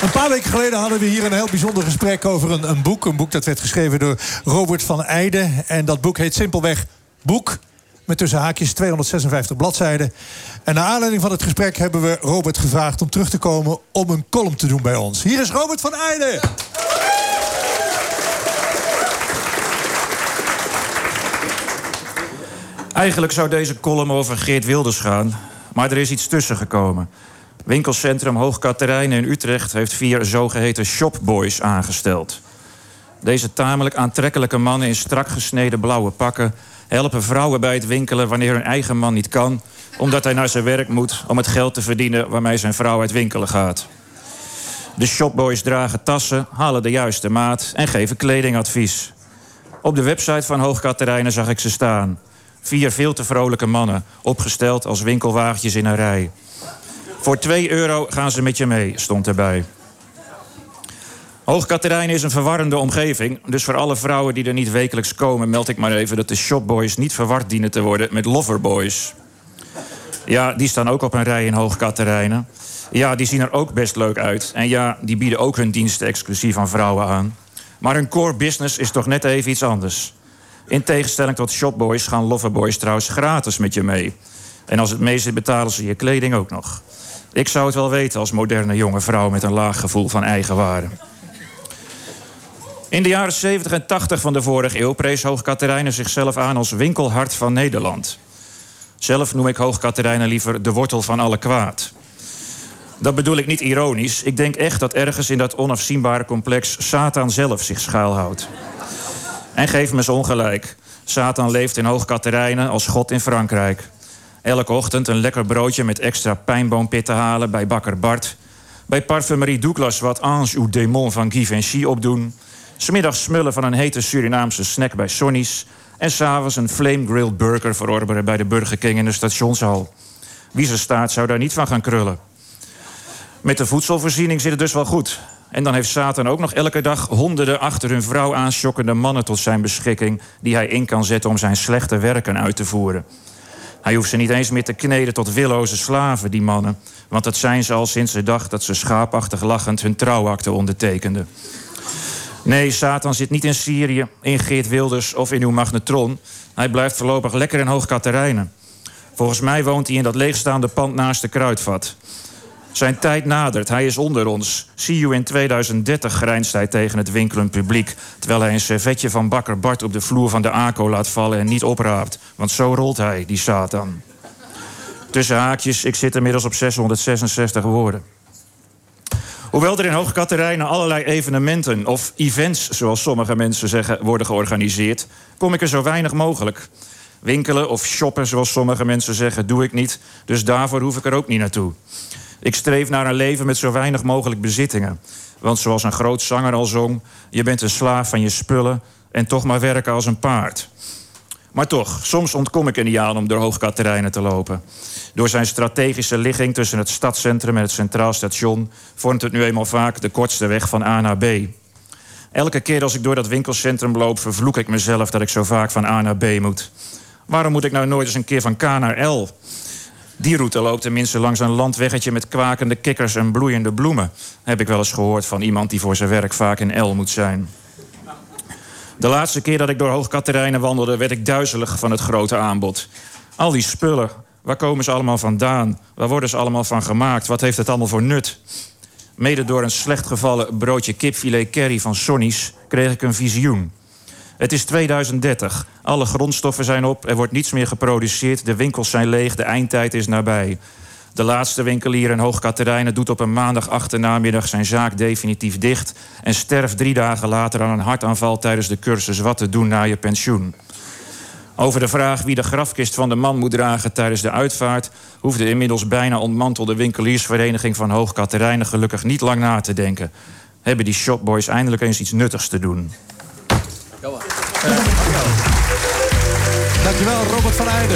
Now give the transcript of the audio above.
Een paar weken geleden hadden we hier een heel bijzonder gesprek over een boek. Een boek dat werd geschreven door Robert van Eijden. En dat boek heet simpelweg Boek. Met tussen haakjes 256 bladzijden. En naar aanleiding van het gesprek hebben we Robert gevraagd om terug te komen om een column te doen bij ons. Hier is Robert van Eijden. Eigenlijk zou deze column over Geert Wilders gaan. Maar er is iets tussen gekomen. Winkelcentrum Hoog Catharijne in Utrecht heeft 4 zogeheten shopboys aangesteld. Deze tamelijk aantrekkelijke mannen in strak gesneden blauwe pakken helpen vrouwen bij het winkelen wanneer hun eigen man niet kan, omdat hij naar zijn werk moet om het geld te verdienen waarmee zijn vrouw uit winkelen gaat. De shopboys dragen tassen, halen de juiste maat en geven kledingadvies. Op de website van Hoog Catharijne zag ik ze staan. 4 veel te vrolijke mannen, opgesteld als winkelwagentjes in een rij. Voor €2 gaan ze met je mee, stond erbij. Hoog Catharijne is een verwarrende omgeving. Dus voor alle vrouwen die er niet wekelijks komen, meld ik maar even dat de shopboys niet verward dienen te worden met loverboys. Ja, die staan ook op een rij in Hoog Catharijne. Ja, die zien er ook best leuk uit. En ja, die bieden ook hun diensten exclusief aan vrouwen aan. Maar hun core business is toch net even iets anders. In tegenstelling tot shopboys gaan loverboys trouwens gratis met je mee. En als het mee zit, betalen ze je kleding ook nog. Ik zou het wel weten als moderne jonge vrouw met een laag gevoel van eigenwaarde. In de jaren 70 en 80 van de vorige eeuw prees Hoog Catharijne zichzelf aan als winkelhart van Nederland. Zelf noem ik Hoog Catharijne liever de wortel van alle kwaad. Dat bedoel ik niet ironisch. Ik denk echt dat ergens in dat onafzienbare complex Satan zelf zich schuilhoudt. En geef me eens ongelijk. Satan leeft in Hoog Catharijne als God in Frankrijk. Elke ochtend een lekker broodje met extra pijnboompitten halen bij bakker Bart. Bij parfumerie Douglas wat ange ou démon van Givenchy opdoen. 's Middags smullen van een hete Surinaamse snack bij Sonny's. En 's avonds een flame-grilled burger verorberen bij de Burger King in de stationshal. Wie zijn staart zou daar niet van gaan krullen. Met de voedselvoorziening zit het dus wel goed. En dan heeft Satan ook nog elke dag honderden achter hun vrouw aansjokkende mannen tot zijn beschikking die hij in kan zetten om zijn slechte werken uit te voeren. Hij hoeft ze niet eens meer te kneden tot willoze slaven, die mannen. Want dat zijn ze al sinds de dag dat ze schaapachtig lachend hun trouwakte ondertekenden. Nee, Satan zit niet in Syrië, in Geert Wilders of in uw magnetron. Hij blijft voorlopig lekker in Hoog Catharijne. Volgens mij woont hij in dat leegstaande pand naast de kruidvat. Zijn tijd nadert, hij is onder ons. See you in 2030, grijnst hij tegen het winkelend publiek, terwijl hij een servetje van bakker Bart op de vloer van de ACO laat vallen en niet opraapt. Want zo rolt hij, die Satan. Tussen haakjes, ik zit inmiddels op 666 woorden. Hoewel er in Hoog Catharijne allerlei evenementen of events, zoals sommige mensen zeggen, worden georganiseerd, kom ik er zo weinig mogelijk. Winkelen of shoppen, zoals sommige mensen zeggen, doe ik niet. Dus daarvoor hoef ik er ook niet naartoe. Ik streef naar een leven met zo weinig mogelijk bezittingen. Want zoals een groot zanger al zong, je bent een slaaf van je spullen en toch maar werken als een paard. Maar toch, soms ontkom ik er niet aan om door Hoog Catharijne te lopen. Door zijn strategische ligging tussen het stadscentrum en het Centraal Station vormt het nu eenmaal vaak de kortste weg van A naar B. Elke keer als ik door dat winkelcentrum loop, vervloek ik mezelf dat ik zo vaak van A naar B moet. Waarom moet ik nou nooit eens een keer van K naar L? Die route loopt tenminste langs een landweggetje met kwakende kikkers en bloeiende bloemen. Heb ik wel eens gehoord van iemand die voor zijn werk vaak in L moet zijn. De laatste keer dat ik door Hoog Catharijne wandelde, werd ik duizelig van het grote aanbod. Al die spullen, waar komen ze allemaal vandaan? Waar worden ze allemaal van gemaakt? Wat heeft het allemaal voor nut? Mede door een slecht gevallen broodje kipfilet curry van Sonny's kreeg ik een visioen. Het is 2030. Alle grondstoffen zijn op, er wordt niets meer geproduceerd, de winkels zijn leeg, de eindtijd is nabij. De laatste winkelier in Hoog Catharijne doet op een maandag achternamiddag zijn zaak definitief dicht en sterft 3 dagen later aan een hartaanval tijdens de cursus Wat te doen na je pensioen. Over de vraag wie de grafkist van de man moet dragen tijdens de uitvaart hoeft de inmiddels bijna ontmantelde winkeliersvereniging van Hoog Catharijne gelukkig niet lang na te denken. Hebben die shopboys eindelijk eens iets nuttigs te doen. Dankjewel, Robert van Eijden.